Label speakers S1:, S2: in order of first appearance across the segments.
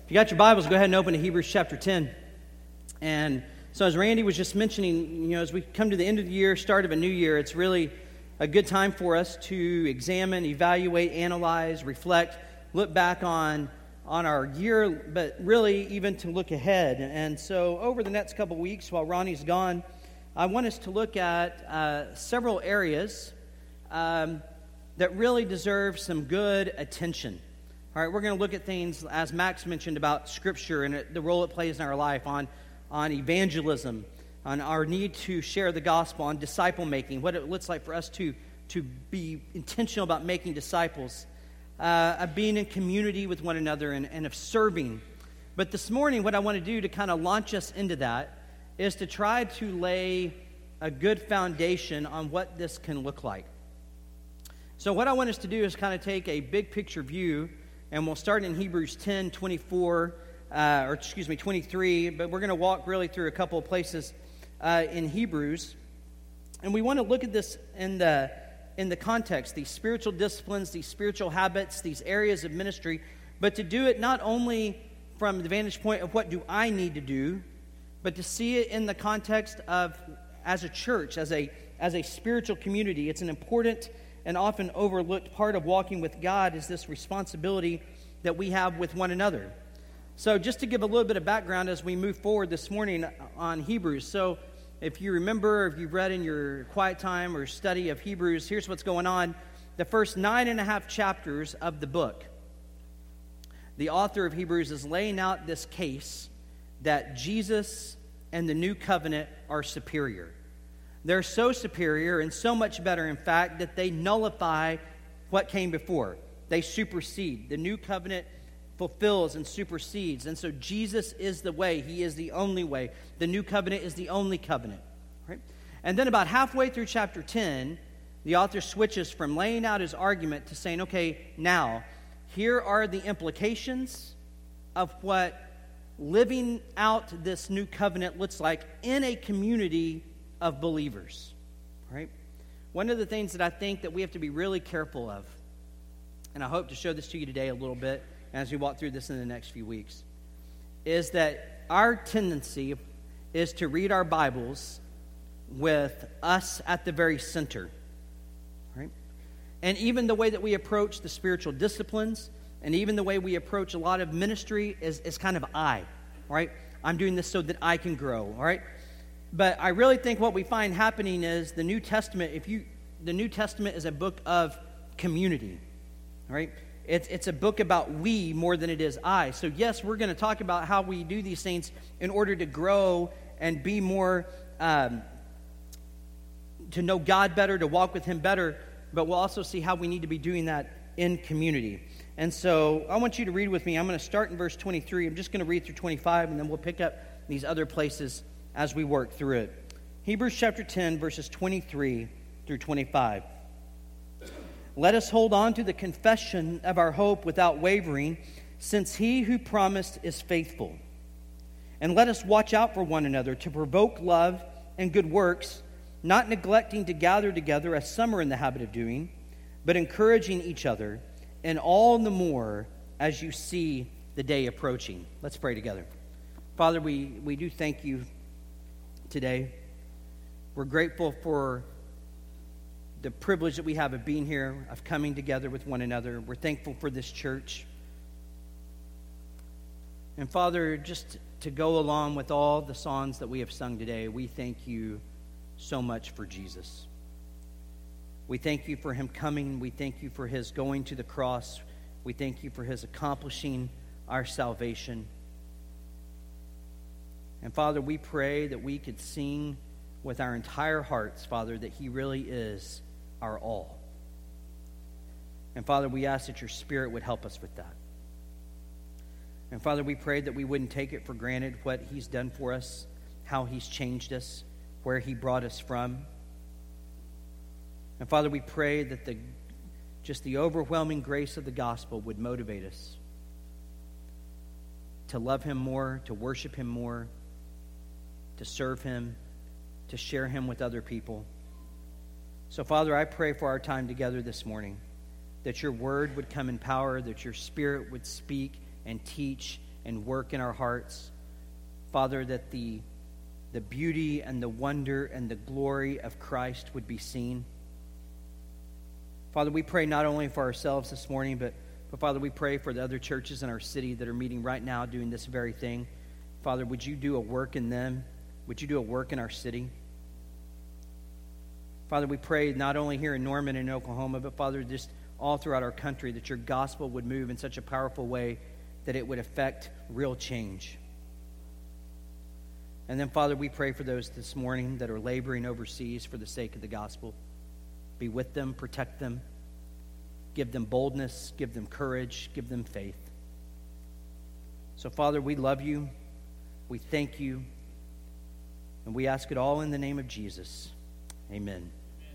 S1: If you got your Bibles, go ahead and open to Hebrews chapter 10. And so as Randy was just mentioning, as we come to the end of the year, start of a new year, it's really a good time for us to examine, evaluate, analyze, reflect, look back on our year, but really even to look ahead. And so over the next couple weeks while Ronnie's gone, I want us to look at several areas that really deserve some good attention. All right, we're going to look at things, as Max mentioned, about Scripture and the role it plays in our life, on evangelism, on our need to share the gospel, on disciple making, what it looks like for us to be intentional about making disciples, of being in community with one another and of serving. But this morning, what I want to do to kind of launch us into that is to try to lay a good foundation on what this can look like. So what I want us to do is kind of take a big picture view, and we'll start in Hebrews 10, 23, but we're going to walk really through a couple of places in Hebrews. And we want to look at this in the context, these spiritual disciplines, these spiritual habits, these areas of ministry, but to do it not only from the vantage point of what do I need to do, but to see it in the context of, as a church, as a spiritual community. It's an important and often overlooked part of walking with God, is this responsibility that we have with one another. So just to give a little bit of background as we move forward this morning on Hebrews. So if you remember, if you've read in your quiet time or study of Hebrews, here's what's going on. The first 9.5 chapters of the book, the author of Hebrews is laying out this case that Jesus and the new covenant are superior. They're so superior and so much better, in fact, that they nullify what came before. They supersede. The new covenant fulfills and supersedes. And so Jesus is the way. He is the only way. The new covenant is the only covenant. Right? And then about halfway through chapter 10, the author switches from laying out his argument to saying, okay, now, here are the implications of what living out this new covenant looks like in a community of believers, right? One of the things that I think that we have to be really careful of, and I hope to show this to you today a little bit as we walk through this in the next few weeks, is that our tendency is to read our Bibles with us at the very center, right? And even the way that we approach the spiritual disciplines, and even the way we approach a lot of ministry is kind of I, right? I'm doing this so that I can grow, all right? But I really think what we find happening is the New Testament, the New Testament is a book of community, right? It's a book about we more than it is I. So yes, we're going to talk about how we do these things in order to grow and be more, to know God better, to walk with Him better, but we'll also see how we need to be doing that in community. And so I want you to read with me. I'm going to start in verse 23. I'm just going to read through 25, and then we'll pick up these other places as we work through it. Hebrews chapter 10, verses 23 through 25. Let us hold on to the confession of our hope without wavering, since He who promised is faithful. And let us watch out for one another to provoke love and good works, not neglecting to gather together as some are in the habit of doing, but encouraging each other, and all the more as you see the day approaching. Let's pray together. Father, we do thank You today. We're grateful for the privilege that we have of being here, of coming together with one another. We're thankful for this church. And Father, just to go along with all the songs that we have sung today, we thank You so much for Jesus. We thank You for Him coming. We thank You for His going to the cross. We thank You for His accomplishing our salvation. And Father, we pray that we could sing with our entire hearts, Father, that He really is our all. And Father, we ask that Your Spirit would help us with that. And Father, we pray that we wouldn't take it for granted what He's done for us, how He's changed us, where He brought us from. And Father, we pray that the overwhelming grace of the gospel would motivate us to love Him more, to worship Him more, to serve Him, to share Him with other people. So, Father, I pray for our time together this morning, that Your word would come in power, that Your Spirit would speak and teach and work in our hearts. Father, that the beauty and the wonder and the glory of Christ would be seen. Father, we pray not only for ourselves this morning, but Father, we pray for the other churches in our city that are meeting right now doing this very thing. Father, would you do a work in them? Would you do a work in our city? Father, we pray not only here in Norman and Oklahoma, but Father, just all throughout our country, that your gospel would move in such a powerful way that it would affect real change. And then, Father, we pray for those this morning that are laboring overseas for the sake of the gospel. Be with them, protect them, give them boldness, give them courage, give them faith. So, Father, we love you, we thank you, and we ask it all in the name of Jesus. Amen.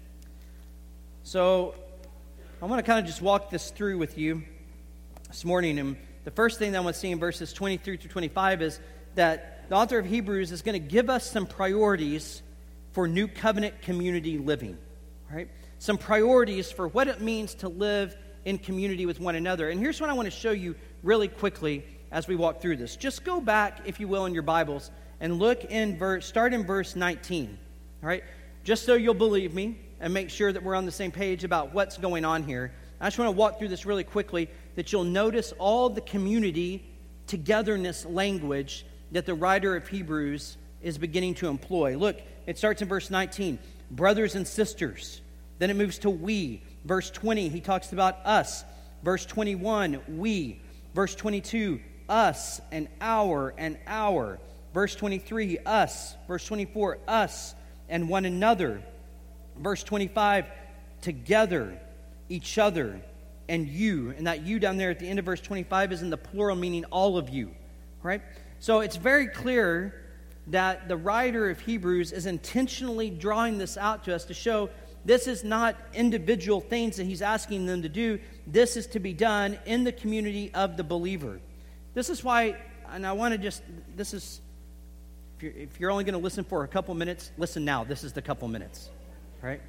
S1: So, I want to kind of just walk this through with you this morning. And the first thing that I want to see in verses 23 through 25 is that the author of Hebrews is going to give us some priorities for new covenant community living. Right? Some priorities for what it means to live in community with one another. And here's what I want to show you really quickly as we walk through this. Just go back, if you will, in your Bibles and look start in verse 19. All right? Just so you'll believe me and make sure that we're on the same page about what's going on here. I just want to walk through this really quickly, that you'll notice all the community togetherness language that the writer of Hebrews is beginning to employ. Look, it starts in verse 19, brothers and sisters. Then it moves to we. Verse 20, he talks about us. Verse 21, we. Verse 22, us and our and our. Verse 23, us. Verse 24, us and one another. Verse 25, together, each other, and you. And that you down there at the end of verse 25 is in the plural, meaning all of you. Right? So it's very clear that the writer of Hebrews is intentionally drawing this out to us to show this is not individual things that he's asking them to do. This is to be done in the community of the believer. This is why, and I want to just, this is, if you're only going to listen for a couple minutes, listen now. This is the couple minutes, right?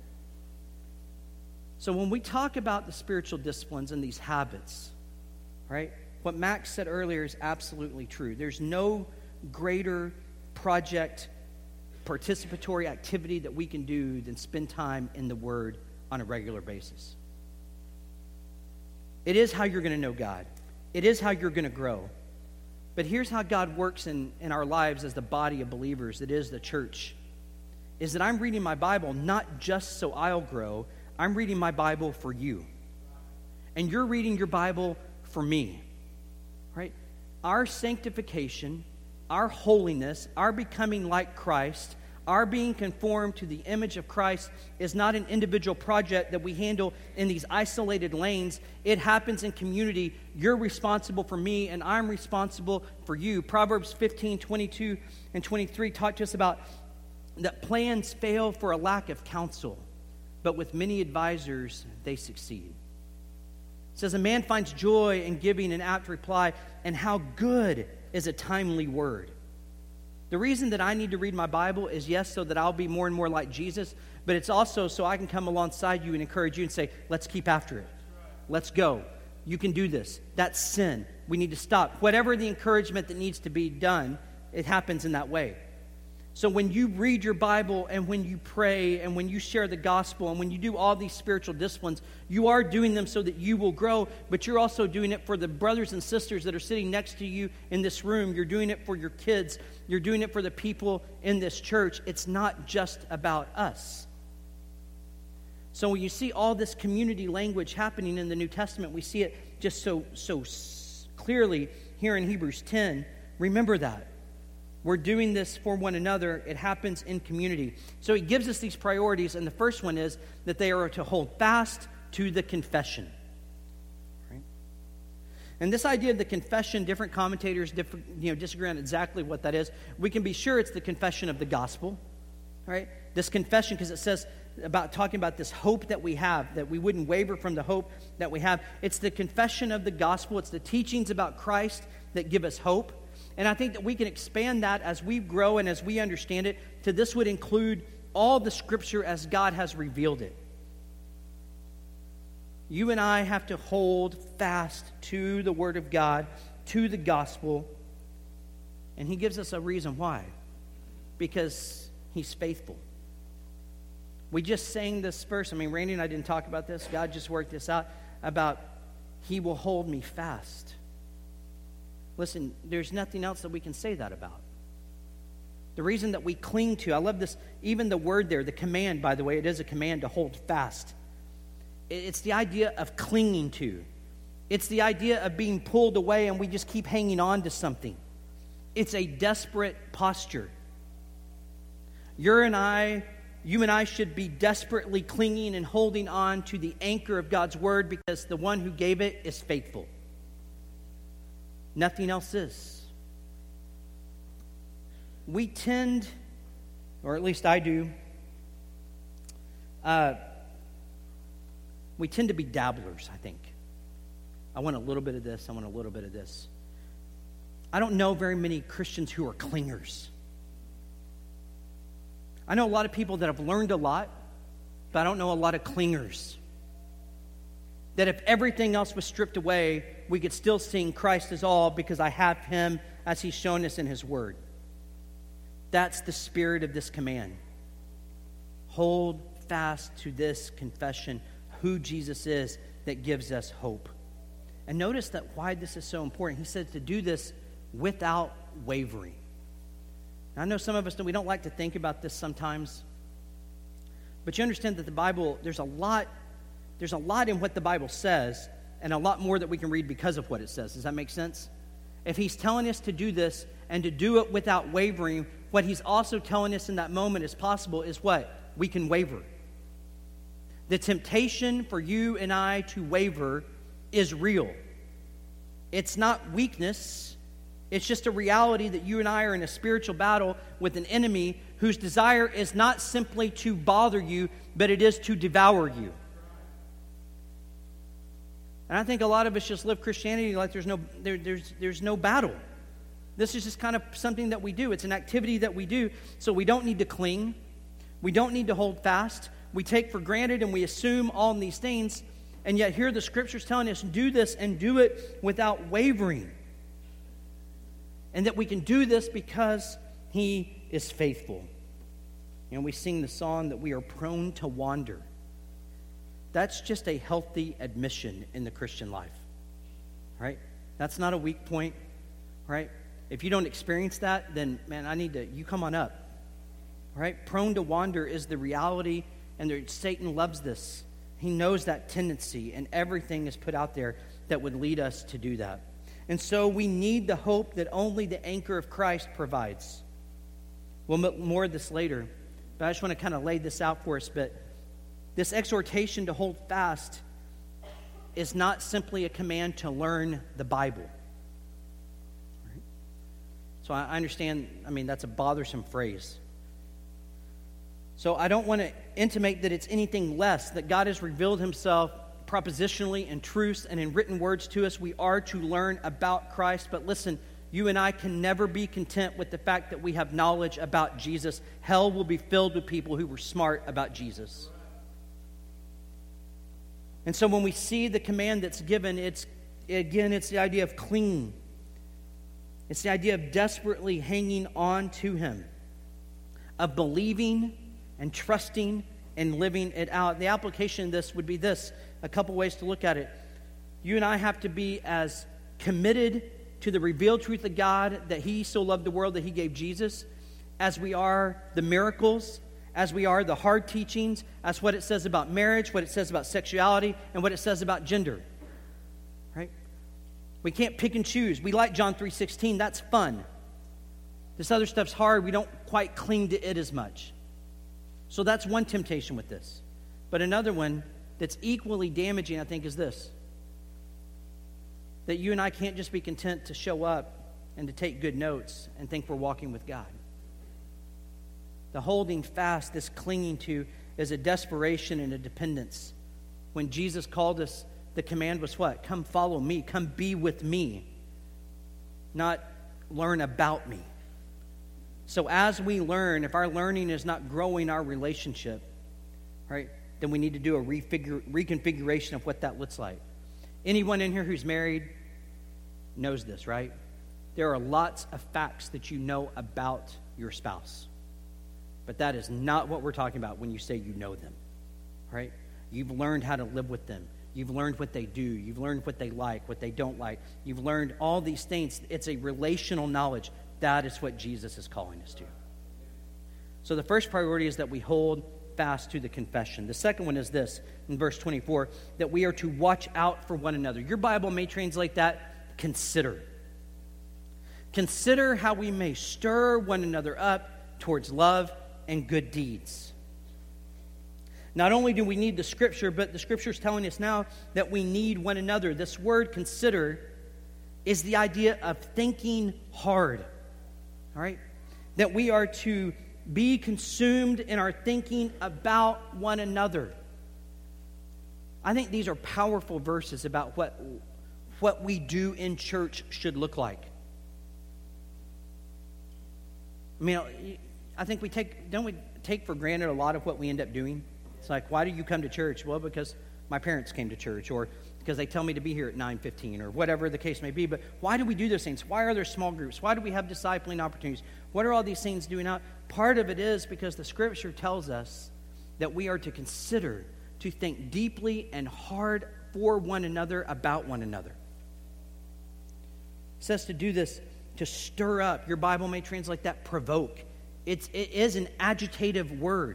S1: So when we talk about the spiritual disciplines and these habits, right, what Max said earlier is absolutely true. There's no greater project, participatory activity that we can do than spend time in the Word on a regular basis. It is how you're going to know God. It is how you're going to grow. But here's how God works in our lives as the body of believers, that is the church, is that I'm reading my Bible not just so I'll grow, I'm reading my Bible for you. And you're reading your Bible for me. Right? Our sanctification, our holiness, our becoming like Christ, our being conformed to the image of Christ is not an individual project that we handle in these isolated lanes. It happens in community. You're responsible for me, and I'm responsible for you. Proverbs 15, 22, and 23 talk to us about that plans fail for a lack of counsel, but with many advisors, they succeed. It says, a man finds joy in giving an apt reply, and how good is a timely word. The reason that I need to read my Bible is, yes, so that I'll be more and more like Jesus, but it's also so I can come alongside you and encourage you and say, let's keep after it. Let's go. You can do this. That's sin. We need to stop. Whatever the encouragement that needs to be done, it happens in that way. So when you read your Bible and when you pray and when you share the gospel and when you do all these spiritual disciplines, you are doing them so that you will grow, but you're also doing it for the brothers and sisters that are sitting next to you in this room. You're doing it for your kids. You're doing it for the people in this church. It's not just about us. So when you see all this community language happening in the New Testament, we see it just so clearly here in Hebrews 10. Remember that. We're doing this for one another. It happens in community. So he gives us these priorities, and the first one is that they are to hold fast to the confession. Right? And this idea of the confession, different commentators disagree on exactly what that is. We can be sure it's the confession of the gospel. Right? This confession, because it says about talking about this hope that we have, that we wouldn't waver from the hope that we have. It's the confession of the gospel. It's the teachings about Christ that give us hope. And I think that we can expand that as we grow and as we understand it, to this would include all the Scripture as God has revealed it. You and I have to hold fast to the Word of God to the gospel. And he gives us a reason why. Because he's faithful. We just sang this verse. I mean, Randy and I didn't talk about this. God just worked this out about he will hold me fast. Listen, there's nothing else that we can say that about. The reason that we cling to, I love this, even the word there, the command, by the way, it is a command to hold fast. It's the idea of clinging to. It's the idea of being pulled away and we just keep hanging on to something. It's a desperate posture. You and I should be desperately clinging and holding on to the anchor of God's word because the one who gave it is faithful. Nothing else is. We tend, or at least I do, we tend to be dabblers, I think. I want a little bit of this, I want a little bit of this. I don't know very many Christians who are clingers. I know a lot of people that have learned a lot, but I don't know a lot of clingers. That if everything else was stripped away, we could still sing Christ is all because I have him as he's shown us in his word. That's the spirit of this command. Hold fast to this confession, who Jesus is, that gives us hope. And notice that why this is so important. He said to do this without wavering. Now, I know some of us, we don't like to think about this sometimes. But you understand that the Bible, there's a lot in what the Bible says, and a lot more that we can read because of what it says. Does that make sense? If he's telling us to do this and to do it without wavering, what he's also telling us in that moment is possible is what? We can waver. The temptation for you and I to waver is real. It's not weakness. It's just a reality that you and I are in a spiritual battle with an enemy whose desire is not simply to bother you, but it is to devour you. And I think a lot of us just live Christianity like there's no battle. This is just kind of something that we do. It's an activity that we do. So we don't need to cling. We don't need to hold fast. We take for granted and we assume all these things. And yet here the Scripture's telling us, do this and do it without wavering. And that we can do this because he is faithful. And we sing the song that we are prone to wander. That's just a healthy admission in the Christian life. Right? That's not a weak point. Right? If you don't experience that, then, man, you come on up. Right? Prone to wander is the reality, and Satan loves this. He knows that tendency, and everything is put out there that would lead us to do that. And so we need the hope that only the anchor of Christ provides. We'll more of this later, but I just want to kind of lay this out for us. But this exhortation to hold fast is not simply a command to learn the Bible. Right? So I understand, that's a bothersome phrase. So I don't want to intimate that it's anything less, that God has revealed himself propositionally in truths and in written words to us. We are to learn about Christ. But listen, you and I can never be content with the fact that we have knowledge about Jesus. Hell will be filled with people who were smart about Jesus. And so when we see the command that's given, it's the idea of clinging. It's the idea of desperately hanging on to him, of believing and trusting and living it out. The application of this would be this, a couple ways to look at it. You and I have to be as committed to the revealed truth of God, that he so loved the world that he gave Jesus, as we are the miracles, as we are the hard teachings, as what it says about marriage, what it says about sexuality, and what it says about gender. Right? We can't pick and choose. We like John 3:16. That's fun. This other stuff's hard. We don't quite cling to it as much. So that's one temptation with this. But another one that's equally damaging, I think, is this. That you and I can't just be content to show up and to take good notes and think we're walking with God. The holding fast, this clinging to, is a desperation and a dependence. When Jesus called us, the command was what? Come follow me. Come be with me. Not learn about me. So as we learn, if our learning is not growing our relationship, right, then we need to do a reconfiguration of what that looks like. Anyone in here who's married, knows this, right? There are lots of facts that you know about your spouse. But that is not what we're talking about when you say you know them, right? You've learned how to live with them. You've learned what they do. You've learned what they like, what they don't like. You've learned all these things. It's a relational knowledge. That is what Jesus is calling us to. So the first priority is that we hold fast to the confession. The second one is this, in verse 24, that we are to watch out for one another. Your Bible may translate that, consider. Consider how we may stir one another up towards love and good deeds. Not only do we need the Scripture, but the Scripture is telling us now that we need one another. This word, consider, is the idea of thinking hard. All right? That we are to be consumed in our thinking about one another. I think these are powerful verses about what we do in church should look like. I mean, I think don't we take for granted a lot of what we end up doing? It's like, why do you come to church? Well, because my parents came to church, or because they tell me to be here at 9:15, or whatever the case may be. But why do we do those things? Why are there small groups? Why do we have discipling opportunities? What are all these things doing out? Part of it is because the Scripture tells us that we are to consider, to think deeply and hard for one another, about one another. It says to do this, to stir up. Your Bible may translate that provoke. It is an agitative word.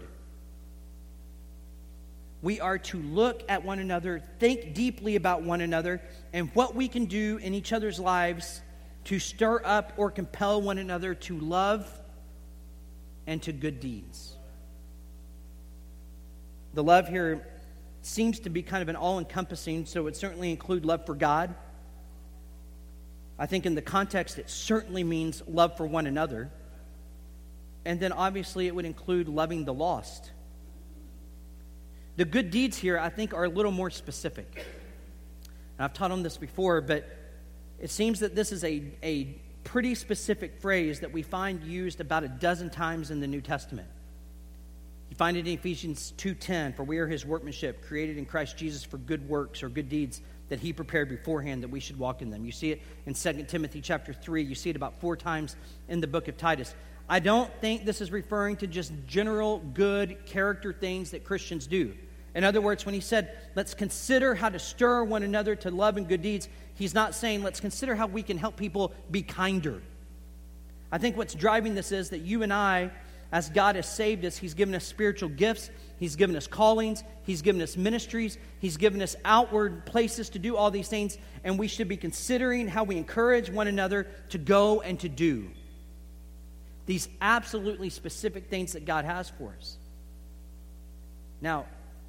S1: We are to look at one another, think deeply about one another, and what we can do in each other's lives to stir up or compel one another to love and to good deeds. The love here seems to be kind of an all-encompassing, so it certainly includes love for God. I think in the context it certainly means love for one another. And then obviously it would include loving the lost. The good deeds here, I think, are a little more specific. And I've taught on this before, but it seems that this is a pretty specific phrase that we find used about a dozen times in the New Testament. You find it in Ephesians 2:10, for we are his workmanship, created in Christ Jesus for good works or good deeds that he prepared beforehand that we should walk in them. You see it in 2 Timothy chapter 3. You see it about 4 times in the book of Titus. I don't think this is referring to just general good character things that Christians do. In other words, when he said, let's consider how to stir one another to love and good deeds, he's not saying, let's consider how we can help people be kinder. I think what's driving this is that you and I, as God has saved us, he's given us spiritual gifts, he's given us callings, he's given us ministries, he's given us outward places to do all these things, and we should be considering how we encourage one another to go and to do these absolutely specific things that God has for us. Now,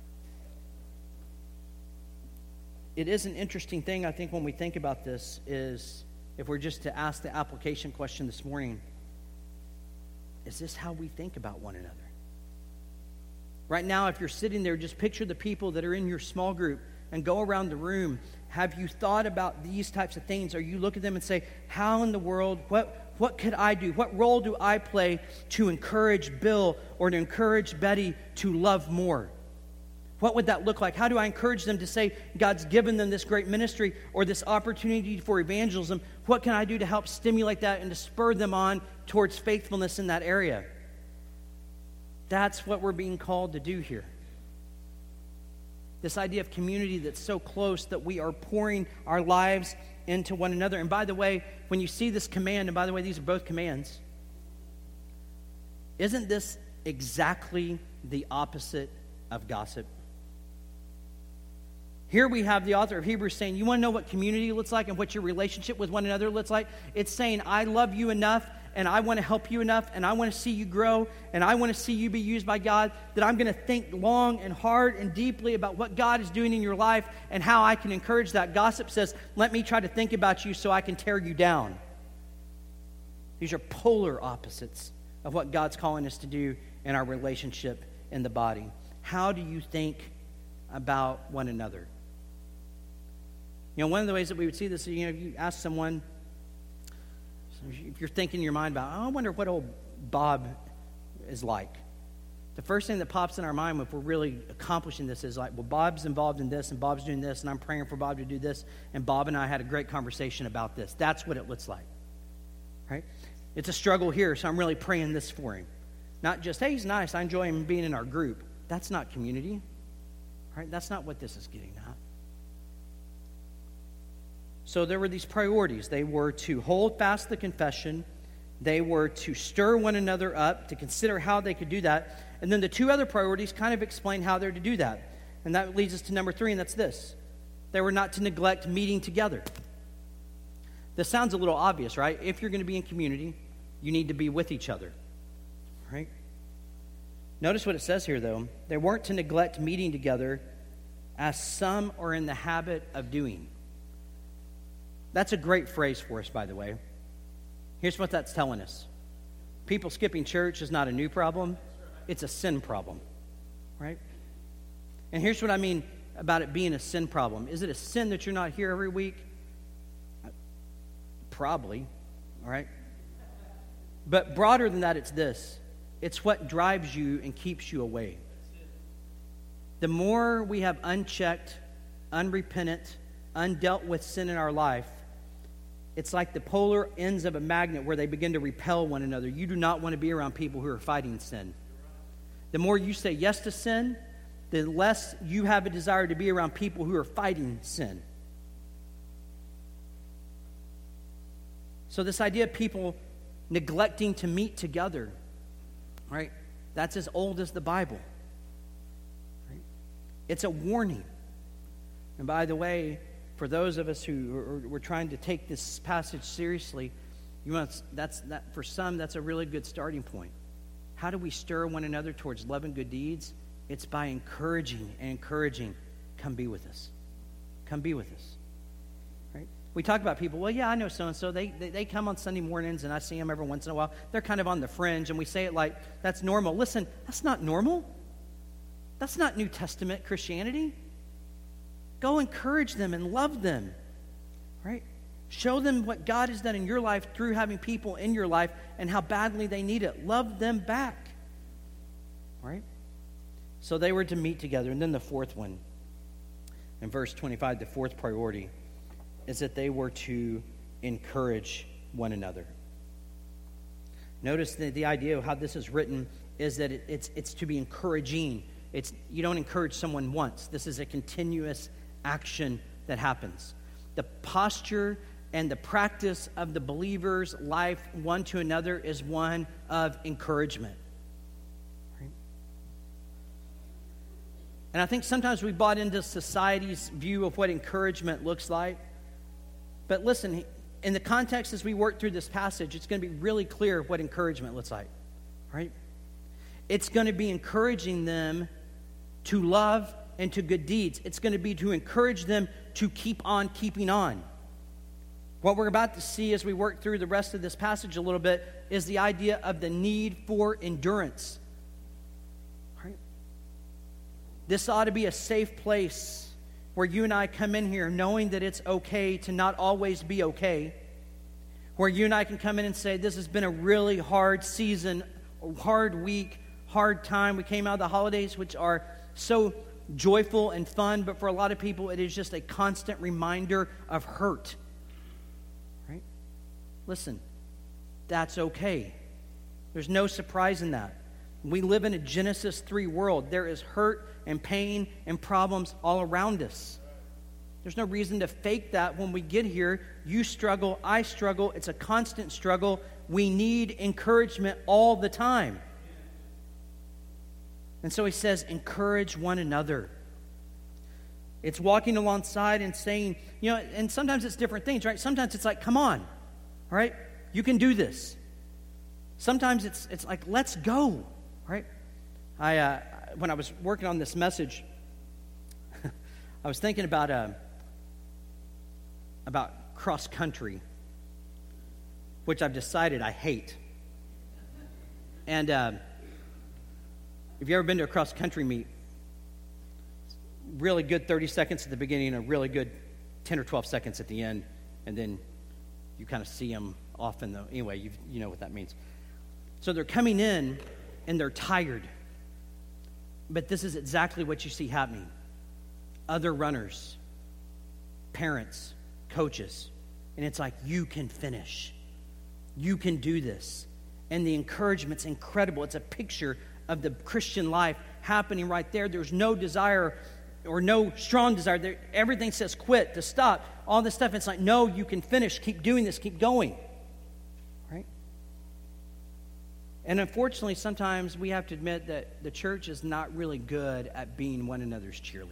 S1: it is an interesting thing, I think, when we think about this, is if we're just to ask the application question this morning, is this how we think about one another? Right now, if you're sitting there, just picture the people that are in your small group and go around the room. Have you thought about these types of things? Or you look at them and say, how in the world, what could I do? What role do I play to encourage Bill or to encourage Betty to love more? What would that look like? How do I encourage them to say God's given them this great ministry or this opportunity for evangelism? What can I do to help stimulate that and to spur them on towards faithfulness in that area? That's what we're being called to do here. This idea of community that's so close that we are pouring our lives into one another. And by the way, when you see this command, and by the way, these are both commands, isn't this exactly the opposite of gossip? Here we have the author of Hebrews saying, you want to know what community looks like and what your relationship with one another looks like? It's saying, I love you enough, and I want to help you enough, and I want to see you grow, and I want to see you be used by God, that I'm going to think long and hard and deeply about what God is doing in your life and how I can encourage that. Gossip says, let me try to think about you so I can tear you down. These are polar opposites of what God's calling us to do in our relationship in the body. How do you think about one another? You know, one of the ways that we would see this is, if you ask someone, if you're thinking in your mind about, I wonder what old Bob is like. the first thing that pops in our mind if we're really accomplishing this is like, well, Bob's involved in this, and Bob's doing this, and I'm praying for Bob to do this, and Bob and I had a great conversation about this. That's what it looks like, right? It's a struggle here, so I'm really praying this for him. Not just, hey, he's nice, I enjoy him being in our group. That's not community, right? That's not what this is getting at. So there were these priorities. They were to hold fast the confession. They were to stir one another up, to consider how they could do that. And then the two other priorities kind of explain how they're to do that. And that leads us to number 3, and that's this. They were not to neglect meeting together. This sounds a little obvious, right? If you're going to be in community, you need to be with each other, right? Notice what it says here, though. They weren't to neglect meeting together, as some are in the habit of doing. That's a great phrase for us, by the way. Here's what that's telling us. People skipping church is not a new problem. It's a sin problem, right? And here's what I mean about it being a sin problem. Is it a sin that you're not here every week? Probably, all right? But broader than that, it's this. It's what drives you and keeps you away. The more we have unchecked, unrepentant, undealt with sin in our life, it's like the polar ends of a magnet where they begin to repel one another. You do not want to be around people who are fighting sin. The more you say yes to sin, the less you have a desire to be around people who are fighting sin. So this idea of people neglecting to meet together, right? That's as old as the Bible. Right? It's a warning. And by the way, for those of us who are trying to take this passage seriously, for some, that's a really good starting point. How do we stir one another towards love and good deeds? It's by encouraging. Come be with us. Come be with us. Right? We talk about people, well, yeah, I know so-and-so. They come on Sunday mornings, and I see them every once in a while. They're kind of on the fringe, and we say it like that's normal. Listen, that's not normal. That's not New Testament Christianity. Go encourage them and love them, right? Show them what God has done in your life through having people in your life and how badly they need it. Love them back, right? So they were to meet together. And then the fourth one, in verse 25, the fourth priority is that they were to encourage one another. Notice the idea of how this is written is that it's to be encouraging. You don't encourage someone once. This is a continuous action that happens. The posture and the practice of the believer's life one to another is one of encouragement. Right? And I think sometimes we bought into society's view of what encouragement looks like. But listen, in the context as we work through this passage, it's going to be really clear what encouragement looks like. Right? It's going to be encouraging them to love and to good deeds. It's going to be to encourage them to keep on keeping on. What we're about to see as we work through the rest of this passage a little bit is the idea of the need for endurance. Right? This ought to be a safe place where you and I come in here knowing that it's okay to not always be okay. Where you and I can come in and say, this has been a really hard season, a hard week, hard time. We came out of the holidays, which are so joyful and fun, but for a lot of people, it is just a constant reminder of hurt. Right? Listen, that's okay. There's no surprise in that. We live in a Genesis 3 world. There is hurt and pain and problems all around us. There's no reason to fake that when we get here. You struggle, I struggle. It's a constant struggle. We need encouragement all the time. And so he says, encourage one another. It's walking alongside and saying, and sometimes it's different things, right? Sometimes it's like, come on, all right? You can do this. Sometimes it's like, let's go, right? When I was working on this message, I was thinking about cross country, which I've decided I hate. And if you've ever been to a cross-country meet, really good 30 seconds at the beginning and a really good 10 or 12 seconds at the end, and then you kind of see them often, though. Anyway, you know what that means. So they're coming in, and they're tired. But this is exactly what you see happening. Other runners, parents, coaches, and it's like, you can finish. You can do this. And the encouragement's incredible. It's a picture of the Christian life happening right there. There's no desire or no strong desire. Everything says quit, to stop, all this stuff. It's like, no, you can finish. Keep doing this. Keep going. Right? And unfortunately, sometimes we have to admit that the church is not really good at being one another's cheerleaders.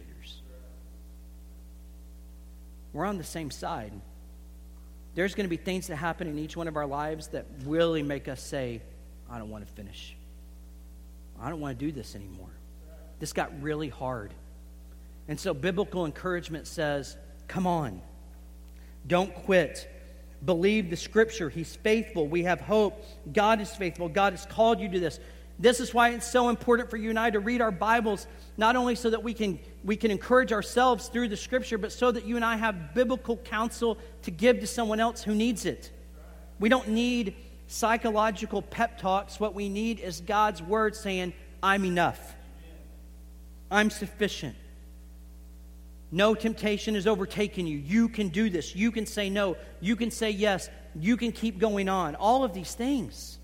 S1: We're on the same side. There's going to be things that happen in each one of our lives that really make us say, I don't want to finish. I don't want to do this anymore. This got really hard. And so biblical encouragement says, come on. Don't quit. Believe the Scripture. He's faithful. We have hope. God is faithful. God has called you to this. This is why it's so important for you and I to read our Bibles, not only so that we can encourage ourselves through the Scripture, but so that you and I have biblical counsel to give to someone else who needs it. We don't need psychological pep talks. What we need is God's Word saying, I'm enough. I'm sufficient. No temptation has overtaken you. You can do this. You can say no. You can say yes. You can keep going on. All of these things.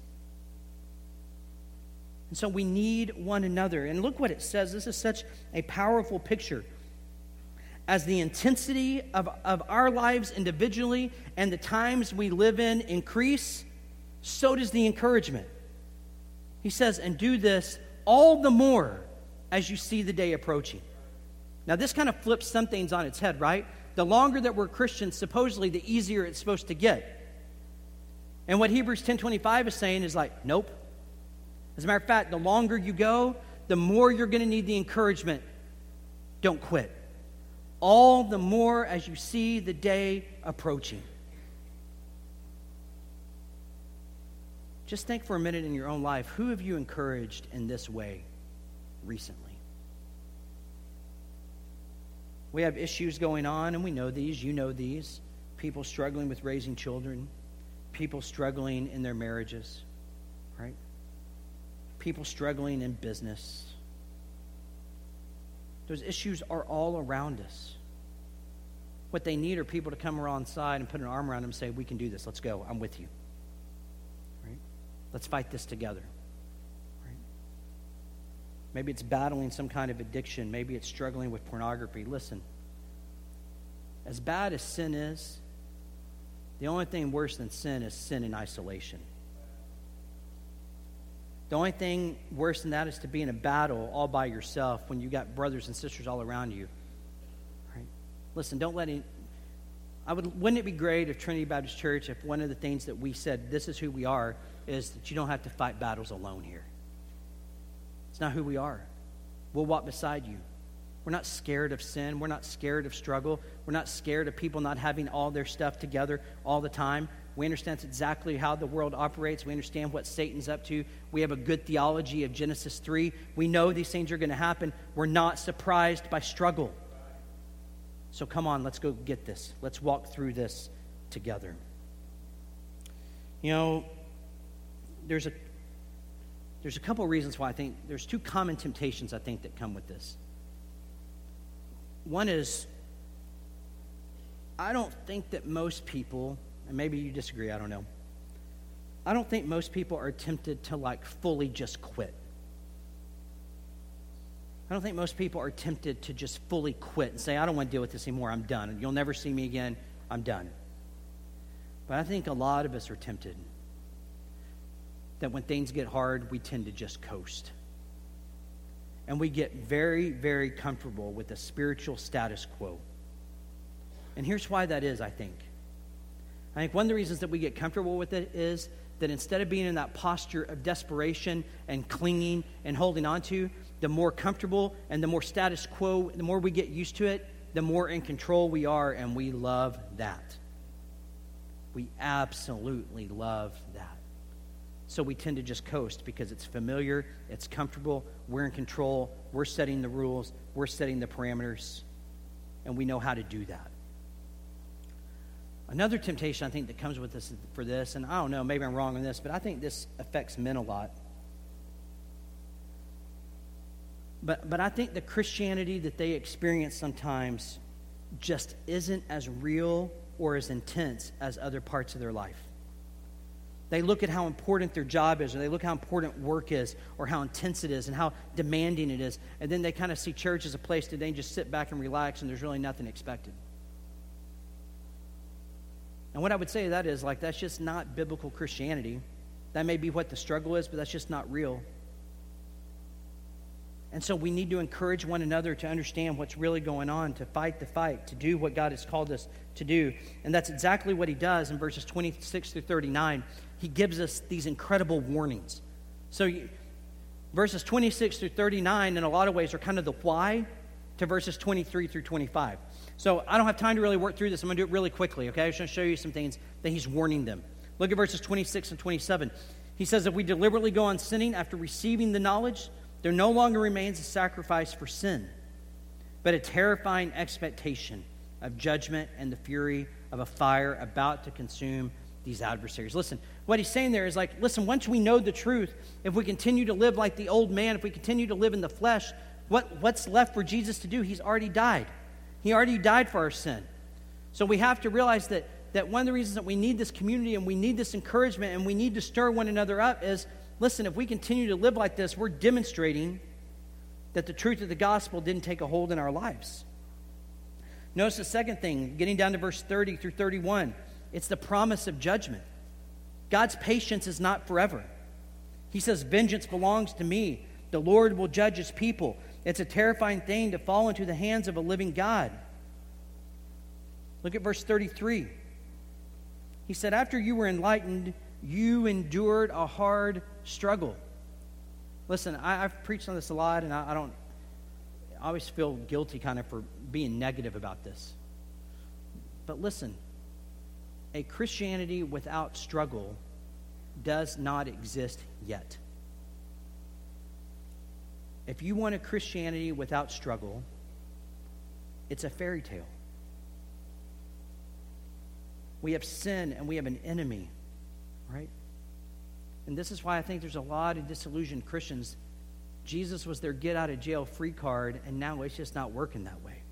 S1: And so we need one another. And look what it says. This is such a powerful picture. As the intensity of our lives individually and the times we live in increase, so does the encouragement. He says, and do this all the more as you see the day approaching. Now, this kind of flips some things on its head, right? The longer that we're Christians, supposedly, the easier it's supposed to get. And what Hebrews 10:25 is saying is like, nope. As a matter of fact, the longer you go, the more you're going to need the encouragement. Don't quit. All the more as you see the day approaching. Just think for a minute in your own life, who have you encouraged in this way recently? We have issues going on, and we know these. You know these. People struggling with raising children. People struggling in their marriages. Right? People struggling in business. Those issues are all around us. What they need are people to come alongside and put an arm around them and say, we can do this. Let's go. I'm with you. Right? Let's fight this together. Right? Maybe it's battling some kind of addiction. Maybe it's struggling with pornography. Listen, as bad as sin is, the only thing worse than sin is sin in isolation. The only thing worse than that is to be in a battle all by yourself when you got brothers and sisters all around you. Right? Listen, don't let any... Wouldn't it be great if Trinity Baptist Church, if one of the things that we said, this is who we are, is that you don't have to fight battles alone here. It's not who we are. We'll walk beside you. We're not scared of sin. We're not scared of struggle. We're not scared of people not having all their stuff together all the time. We understand exactly how the world operates. We understand what Satan's up to. We have a good theology of Genesis 3. We know these things are going to happen. We're not surprised by struggle. So come on, let's go get this. Let's walk through this together. You know, there's a couple of reasons why I think there's two common temptations I think that come with this. One is, I don't think that most people, and maybe you disagree, I don't know. I don't think most people are tempted to like fully just quit. I don't think most people are tempted to just fully quit and say, I don't want to deal with this anymore, I'm done. You'll never see me again, I'm done. But I think a lot of us are tempted that when things get hard, we tend to just coast. And we get very, very comfortable with the spiritual status quo. And here's why that is, I think. I think one of the reasons that we get comfortable with it is that instead of being in that posture of desperation and clinging and holding on to, the more comfortable and the more status quo, the more we get used to it, the more in control we are, and we love that. We absolutely love that. So we tend to just coast because it's familiar, it's comfortable, we're in control, we're setting the rules, we're setting the parameters, and we know how to do that. Another temptation I think that comes with this for this, and I don't know, maybe I'm wrong on this, but I think this affects men a lot. But I think the Christianity that they experience sometimes just isn't as real or as intense as other parts of their life. They look at how important their job is, or they look how important work is, or how intense it is, and how demanding it is. And then they kind of see church as a place that they just sit back and relax, and there's really nothing expected. And what I would say to that is, like, that's just not biblical Christianity. That may be what the struggle is, but that's just not real. And so we need to encourage one another to understand what's really going on, to fight the fight, to do what God has called us to do. And that's exactly what he does in verses 26 through 39. He gives us these incredible warnings. So verses 26 through 39, in a lot of ways, are kind of the why to verses 23 through 25. So I don't have time to really work through this. I'm going to do it really quickly, okay? I'm just going to show you some things that he's warning them. Look at verses 26 and 27. He says, if we deliberately go on sinning after receiving the knowledge, there no longer remains a sacrifice for sin, but a terrifying expectation of judgment and the fury of a fire about to consume these adversaries. Listen, what he's saying there is like, listen, once we know the truth, if we continue to live like the old man, if we continue to live in the flesh, what's left for Jesus to do? He's already died. He already died for our sin. So we have to realize that one of the reasons that we need this community and we need this encouragement and we need to stir one another up is, listen, if we continue to live like this, we're demonstrating that the truth of the gospel didn't take a hold in our lives. Notice the second thing, getting down to verse 30 through 31. It's the promise of judgment. God's patience is not forever. He says, vengeance belongs to me. The Lord will judge his people. It's a terrifying thing to fall into the hands of a living God. Look at verse 33. He said, after you were enlightened, you endured a hard struggle. Listen, I've preached on this a lot, and I always feel guilty kind of for being negative about this. But listen, a Christianity without struggle does not exist yet. If you want a Christianity without struggle, it's a fairy tale. We have sin and we have an enemy, right? And this is why I think there's a lot of disillusioned Christians. Jesus was their get-out-of-jail-free card, and now it's just not working that way.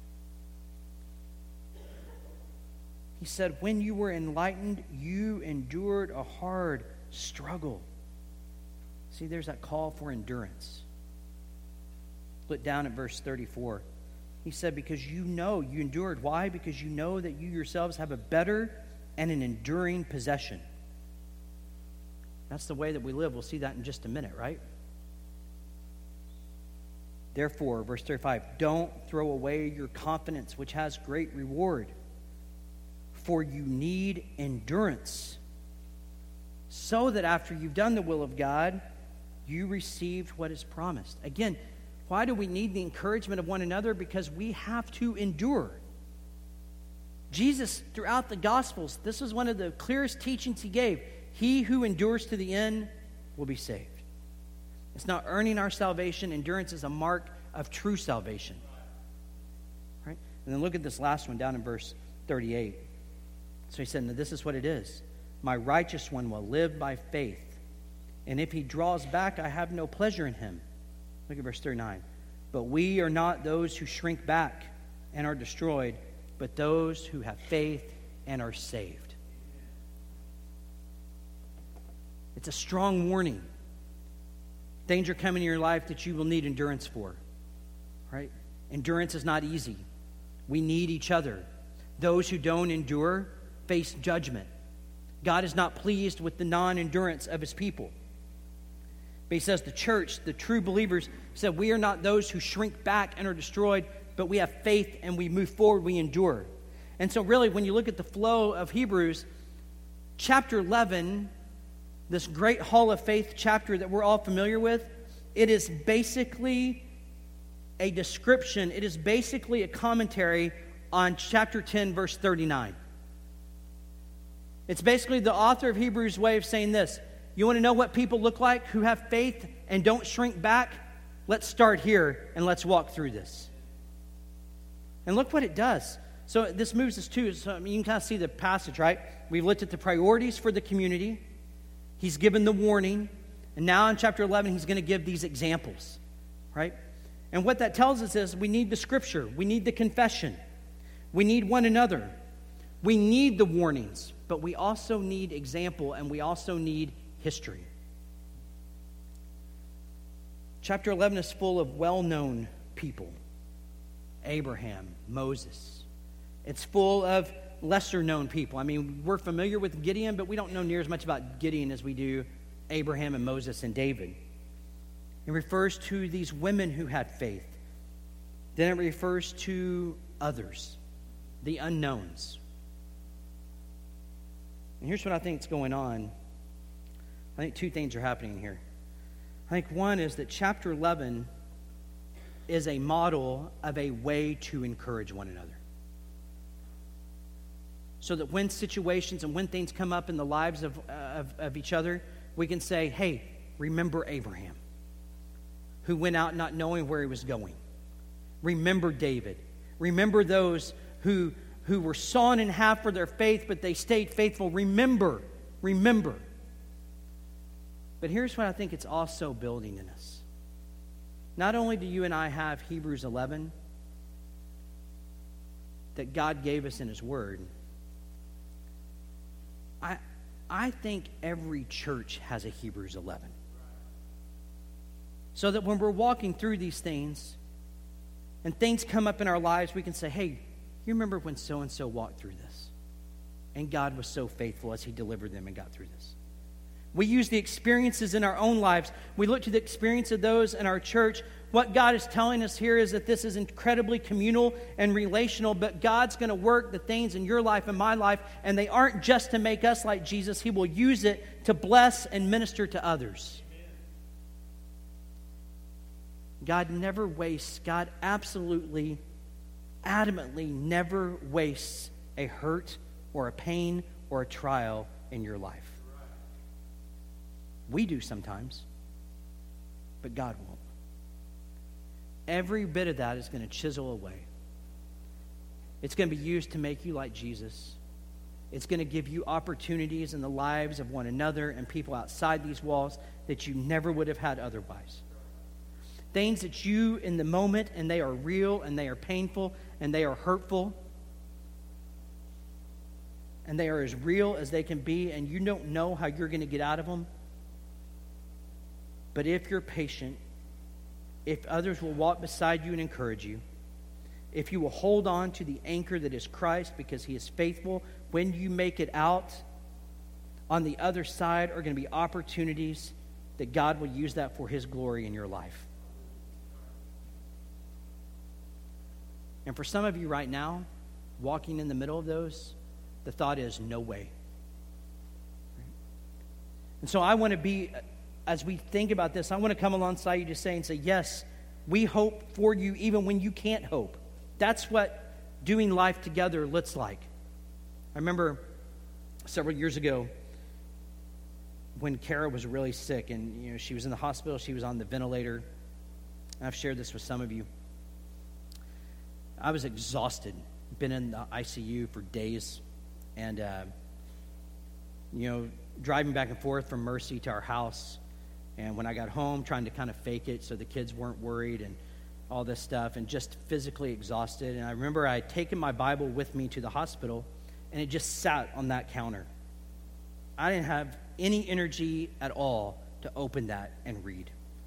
S1: He said, when you were enlightened, you endured a hard struggle. See, there's that call for endurance. Look down at verse 34. He said, because you endured. Why? Because you know that you yourselves have a better and an enduring possession. That's the way that we live. We'll see that in just a minute, right? Therefore, verse 35, don't throw away your confidence, which has great reward. For you need endurance, so that after you've done the will of God, you received what is promised. Again, why do we need the encouragement of one another? Because we have to endure. Jesus, throughout the Gospels, this was one of the clearest teachings he gave. He who endures to the end will be saved. It's not earning our salvation. Endurance is a mark of true salvation. Right? And then look at this last one down in verse 38. So he said, now this is what it is. My righteous one will live by faith. And if he draws back, I have no pleasure in him. Look at verse 39. But we are not those who shrink back and are destroyed, but those who have faith and are saved. It's a strong warning. Danger coming in your life that you will need endurance for. Right? Endurance is not easy. We need each other. Those who don't endure face judgment. God is not pleased with the non-endurance of his people. But he says the church, the true believers, said we are not those who shrink back and are destroyed, but we have faith and we move forward, we endure. And so really, when you look at the flow of Hebrews, chapter 11, this great hall of faith chapter that we're all familiar with, it is basically a description, it is basically a commentary on chapter 10, verse 39. It's basically the author of Hebrews' way of saying this. You want to know what people look like who have faith and don't shrink back? Let's start here and let's walk through this. And look what it does. So this moves us to, so you can kind of see the passage, right? We've looked at the priorities for the community. He's given the warning. And now in chapter 11, he's going to give these examples, right? And what that tells us is we need the Scripture. We need the confession. We need one another. We need the warnings. But we also need example, and we also need history. Chapter 11 is full of well-known people. Abraham, Moses. It's full of lesser-known people. I mean, we're familiar with Gideon, but we don't know near as much about Gideon as we do Abraham and Moses and David. It refers to these women who had faith. Then it refers to others, the unknowns. And here's what I think is going on. I think two things are happening here. I think one is that chapter 11 is a model of a way to encourage one another. So that when situations and when things come up in the lives of each other, we can say, hey, remember Abraham, who went out not knowing where he was going. Remember David. Remember those who were sawn in half for their faith, but they stayed faithful. Remember. But here's what I think it's also building in us. Not only do you and I have Hebrews 11 that God gave us in His Word, I think every church has a Hebrews 11. So that when we're walking through these things and things come up in our lives, we can say, hey, you remember when so-and-so walked through this? And God was so faithful as He delivered them and got through this. We use the experiences in our own lives. We look to the experience of those in our church. What God is telling us here is that this is incredibly communal and relational, but God's going to work the things in your life and my life, and they aren't just to make us like Jesus. He will use it to bless and minister to others. God never wastes. God absolutely, adamantly never wastes a hurt or a pain or a trial in your life. We do sometimes, but God won't. Every bit of that is going to chisel away. It's going to be used to make you like Jesus. It's going to give you opportunities in the lives of one another and people outside these walls that you never would have had otherwise. Things that you in the moment, and they are real, and they are painful, and they are hurtful, and they are as real as they can be, and you don't know how you're going to get out of them. But if you're patient, if others will walk beside you and encourage you, if you will hold on to the anchor that is Christ because He is faithful, when you make it out, on the other side are going to be opportunities that God will use that for His glory in your life. And for some of you right now, walking in the middle of those, the thought is, no way. And so I want to be, as we think about this, I want to come alongside you to say, yes, we hope for you even when you can't hope. That's what doing life together looks like. I remember several years ago when Kara was really sick and she was in the hospital, she was on the ventilator. I've shared this with some of you. I was exhausted, been in the ICU for days, and driving back and forth from Mercy to our house. And when I got home, trying to kind of fake it so the kids weren't worried and all this stuff, and just physically exhausted. And I remember I had taken my Bible with me to the hospital, and it just sat on that counter. I didn't have any energy at all to open that and read.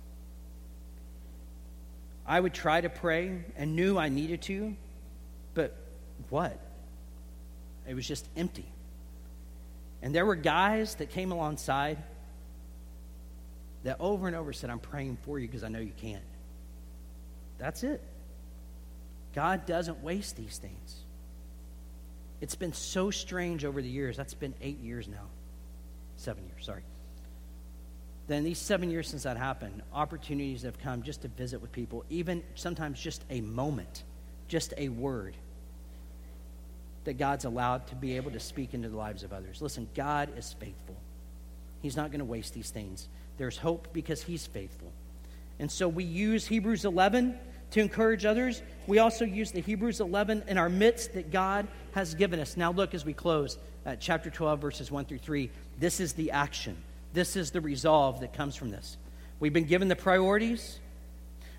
S1: I would try to pray and knew I needed to, but what? It was just empty. And there were guys that came alongside that over and over said, I'm praying for you because I know you can't. That's it. God doesn't waste these things. It's been so strange over the years. That's been 8 years now. 7 years, sorry. Then these 7 years since that happened, opportunities have come just to visit with people, even sometimes just a moment, just a word that God's allowed to be able to speak into the lives of others. Listen, God is faithful. He's not going to waste these things. There's hope because He's faithful. And so we use Hebrews 11 to encourage others. We also use the Hebrews 11 in our midst that God has given us. Now look, as we close at chapter 12, verses 1 through 3, this is the action. This is the resolve that comes from this. We've been given the priorities.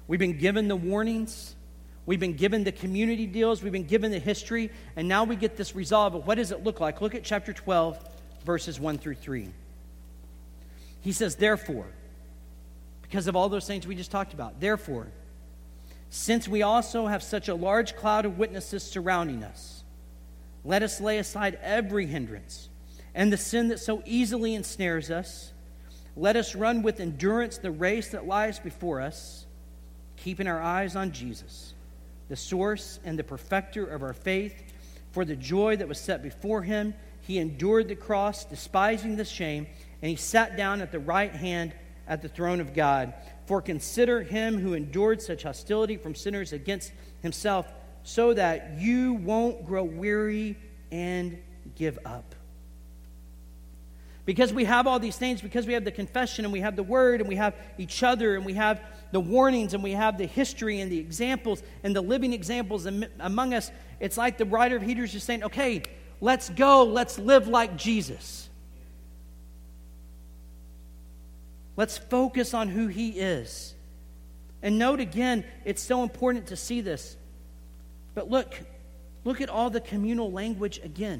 S1: We've been given the warnings. We've been given the community deals. We've been given the history. And now we get this resolve of what does it look like? Look at chapter 12, verses 1 through 3. He says, therefore, because of all those things we just talked about, therefore, since we also have such a large cloud of witnesses surrounding us, let us lay aside every hindrance and the sin that so easily ensnares us. Let us run with endurance the race that lies before us, keeping our eyes on Jesus, the source and the perfecter of our faith. For the joy that was set before him, he endured the cross, despising the shame, and he sat down at the right hand at the throne of God. For consider him who endured such hostility from sinners against himself, so that you won't grow weary and give up. Because we have all these things, because we have the confession and we have the word and we have each other and we have the warnings and we have the history and the examples and the living examples among us, it's like the writer of Hebrews is saying, okay, let's go, let's live like Jesus. Let's focus on who he is. And note again, it's so important to see this. But look at all the communal language again.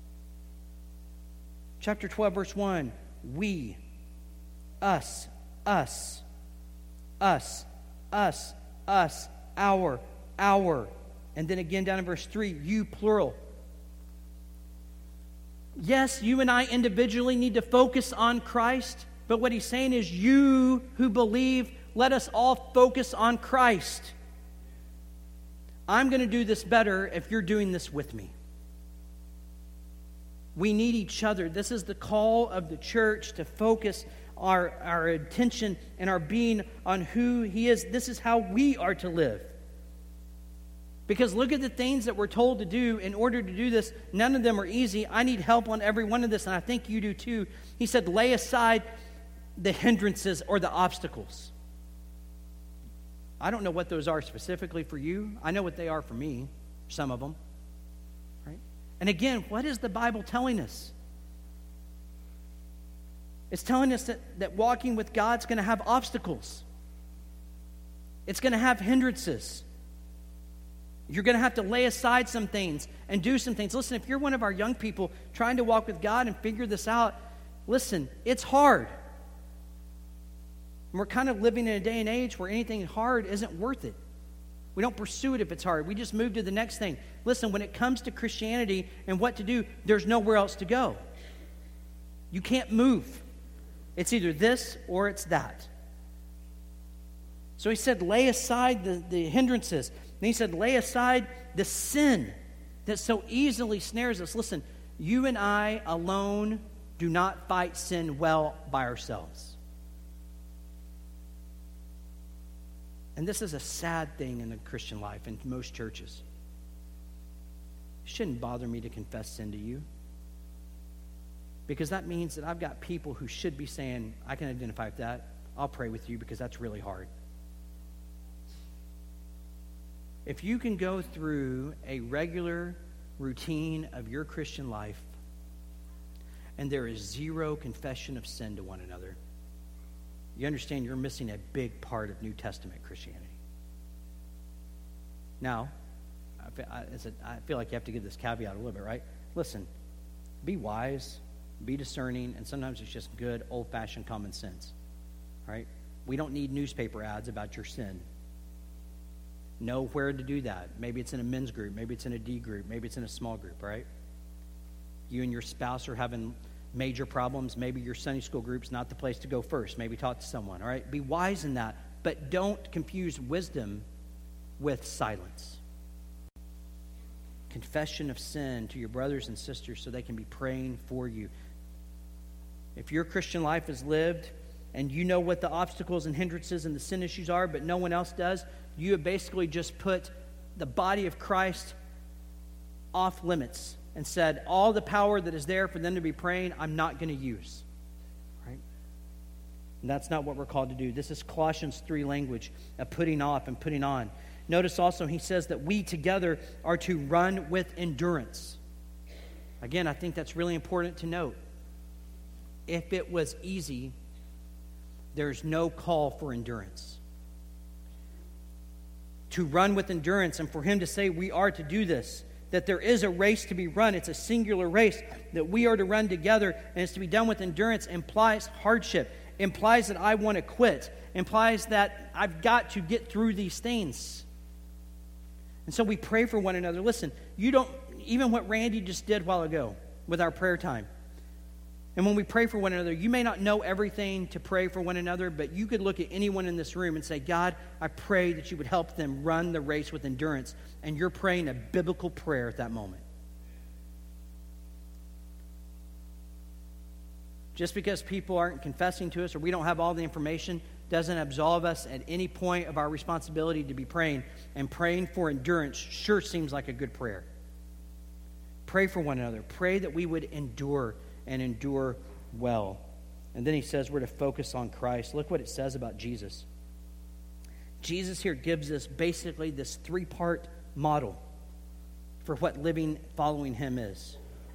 S1: Chapter 12, verse 1, we, us, us, us, us, us, our. And then again down in verse 3, you, plural. Yes, you and I individually need to focus on Christ, but what he's saying is you who believe, let us all focus on Christ. I'm going to do this better if you're doing this with me. We need each other. This is the call of the church to focus our attention and our being on who he is. This is how we are to live. Because look at the things that we're told to do in order to do this. None of them are easy. I need help on every one of this, and I think you do too. He said, lay aside the hindrances or the obstacles. I don't know what those are specifically for you. I know what they are for me, some of them. And again, what is the Bible telling us? It's telling us that walking with God's going to have obstacles. It's going to have hindrances. You're going to have to lay aside some things and do some things. Listen, if you're one of our young people trying to walk with God and figure this out, listen, it's hard. And we're kind of living in a day and age where anything hard isn't worth it. We don't pursue it if it's hard. We just move to the next thing. Listen, when it comes to Christianity and what to do, there's nowhere else to go. You can't move. It's either this or it's that. So he said, lay aside the hindrances. And he said, lay aside the sin that so easily snares us. Listen, you and I alone do not fight sin well by ourselves. And this is a sad thing in the Christian life in most churches. It shouldn't bother me to confess sin to you. Because that means that I've got people who should be saying, I can identify with that. I'll pray with you because that's really hard. If you can go through a regular routine of your Christian life and there is zero confession of sin to one another, you understand you're missing a big part of New Testament Christianity. Now, I feel like you have to give this caveat a little bit, right? Listen, be wise, be discerning, and sometimes it's just good, old-fashioned common sense, right? We don't need newspaper ads about your sin. Know where to do that. Maybe it's in a men's group. Maybe it's in a D group. Maybe it's in a small group, right? You and your spouse are having major problems. Maybe your Sunday school group's not the place to go first. Maybe talk to someone, all right? Be wise in that, but don't confuse wisdom with silence. Confession of sin to your brothers and sisters so they can be praying for you. If your Christian life is lived and you know what the obstacles and hindrances and the sin issues are, but no one else does, you have basically just put the body of Christ off limits and said, all the power that is there for them to be praying, I'm not going to use. Right? And that's not what we're called to do. This is Colossians 3 language of putting off and putting on. Notice also he says that we together are to run with endurance. Again, I think that's really important to note. If it was easy, there's no call for endurance. to run with endurance, and for him to say we are to do this, that there is a race to be run. It's a singular race that we are to run together, and it's to be done with endurance, implies hardship, implies that I want to quit, implies that I've got to get through these things. And so we pray for one another. Listen, you don't, even what Randy just did a while ago with our prayer time, and when we pray for one another, you may not know everything to pray for one another, but you could look at anyone in this room and say, God, I pray that you would help them run the race with endurance. And you're praying a biblical prayer at that moment. Just because people aren't confessing to us or we don't have all the information doesn't absolve us at any point of our responsibility to be praying. And praying for endurance sure seems like a good prayer. Pray for one another. Pray that we would endure and endure well. And then he says we're to focus on Christ. Look what it says about Jesus. Jesus here gives us basically this three-part model for what living following him is.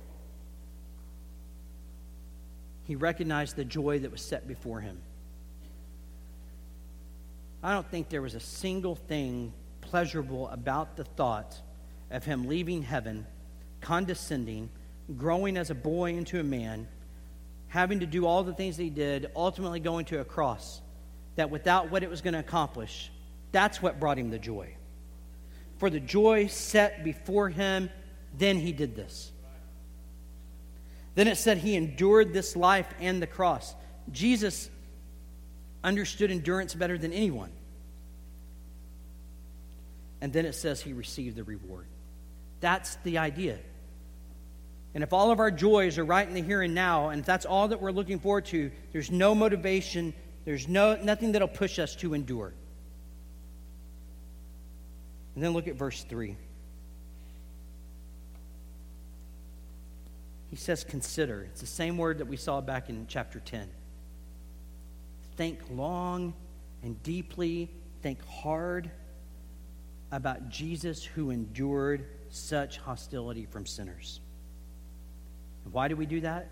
S1: He recognized the joy that was set before him. I don't think there was a single thing pleasurable about the thought of him leaving heaven, condescending, growing as a boy into a man, having to do all the things that he did, ultimately going to a cross, that without what it was going to accomplish, that's what brought him the joy. For the joy set before him, then he did this. Then it said he endured this life and the cross. Jesus understood endurance better than anyone. And then it says he received the reward. That's the idea. And if all of our joys are right in the here and now, and if that's all that we're looking forward to, there's no motivation, there's nothing that'll push us to endure. And then look at verse 3. He says consider. It's the same word that we saw back in chapter 10. Think long and deeply, think hard about Jesus who endured such hostility from sinners. And why do we do that?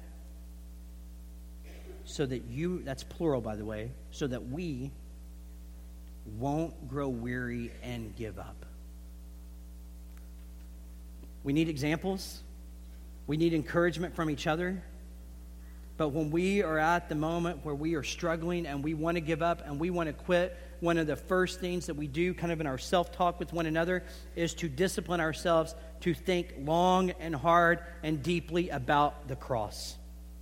S1: So that that's plural by the way, so that we won't grow weary and give up. We need examples. We need encouragement from each other. But when we are at the moment where we are struggling and we want to give up and we want to quit, one of the first things that we do kind of in our self-talk with one another is to discipline ourselves to think long and hard and deeply about the cross.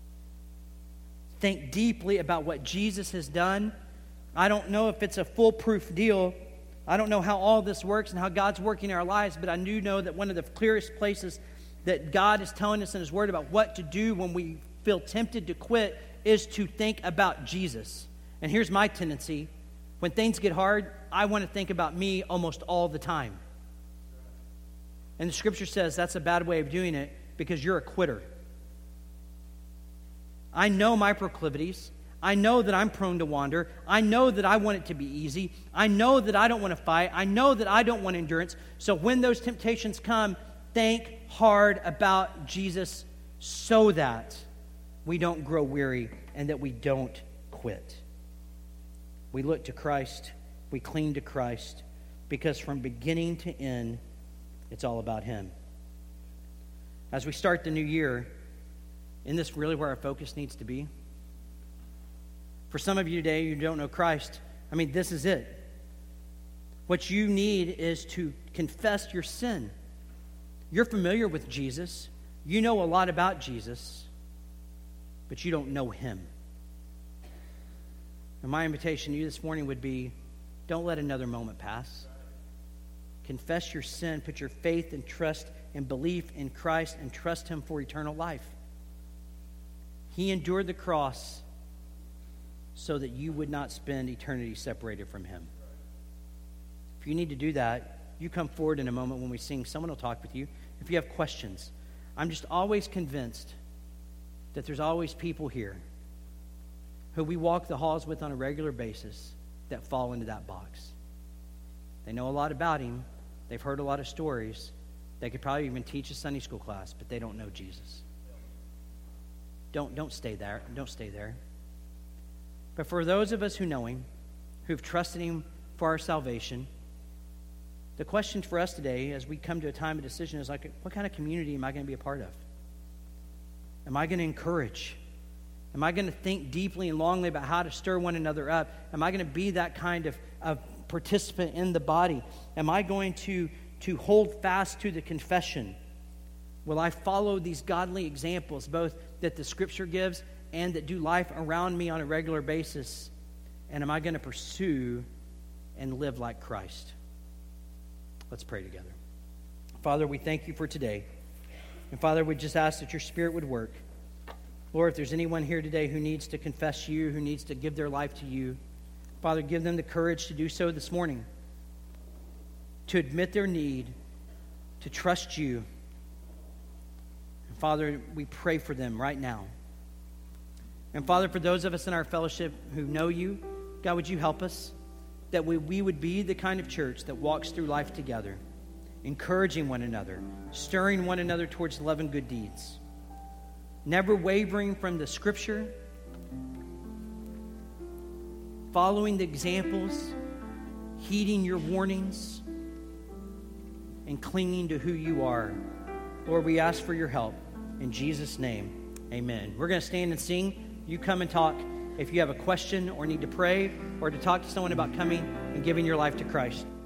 S1: Think deeply about what Jesus has done. I don't know if it's a foolproof deal. I don't know how all this works and how God's working in our lives, but I do know that one of the clearest places that God is telling us in His Word about what to do when we feel tempted to quit is to think about Jesus. And here's my tendency. When things get hard, I want to think about me almost all the time. And the Scripture says that's a bad way of doing it because you're a quitter. I know my proclivities. I know that I'm prone to wander. I know that I want it to be easy. I know that I don't want to fight. I know that I don't want endurance. So when those temptations come, think hard about Jesus so that we don't grow weary and that we don't quit. We look to Christ. We cling to Christ because from beginning to end, it's all about Him. As we start the new year, isn't this really where our focus needs to be? For some of you today, you don't know Christ. I mean, this is it. What you need is to confess your sin. You're familiar with Jesus. You know a lot about Jesus, but you don't know Him. And my invitation to you this morning would be, don't let another moment pass. Confess your sin, put your faith and trust and belief in Christ, and trust Him for eternal life. He endured the cross so that you would not spend eternity separated from Him. If you need to do that, you come forward in a moment when we sing. Someone will talk with you. If you have questions, I'm just always convinced that there's always people here who we walk the halls with on a regular basis that fall into that box. They know a lot about Him. They've heard a lot of stories. They could probably even teach a Sunday school class, but they don't know Jesus. Don't stay there. Don't stay there. But for those of us who know Him, who've trusted Him for our salvation, The question for us today as we come to a time of decision is like, what kind of community am I going to be a part of? Am I going to encourage? Am I going to think deeply and longly about how to stir one another up? Am I going to be that kind of participant in the body? Am I going to hold fast to the confession? Will I follow these godly examples, both that the Scripture gives and that do life around me on a regular basis? And am I going to pursue and live like Christ? Let's pray together. Father, we thank you for today. And Father, we just ask that your Spirit would work. Lord, if there's anyone here today who needs to confess you, who needs to give their life to you, Father, give them the courage to do so this morning, to admit their need, to trust you. And Father, we pray for them right now. And Father, for those of us in our fellowship who know you, God, would you help us that we would be the kind of church that walks through life together, encouraging one another, stirring one another towards love and good deeds, never wavering from the Scripture, following the examples, heeding your warnings, and clinging to who you are. Lord, we ask for your help. In Jesus' name, amen. We're going to stand and sing. You come and talk if you have a question or need to pray or to talk to someone about coming and giving your life to Christ.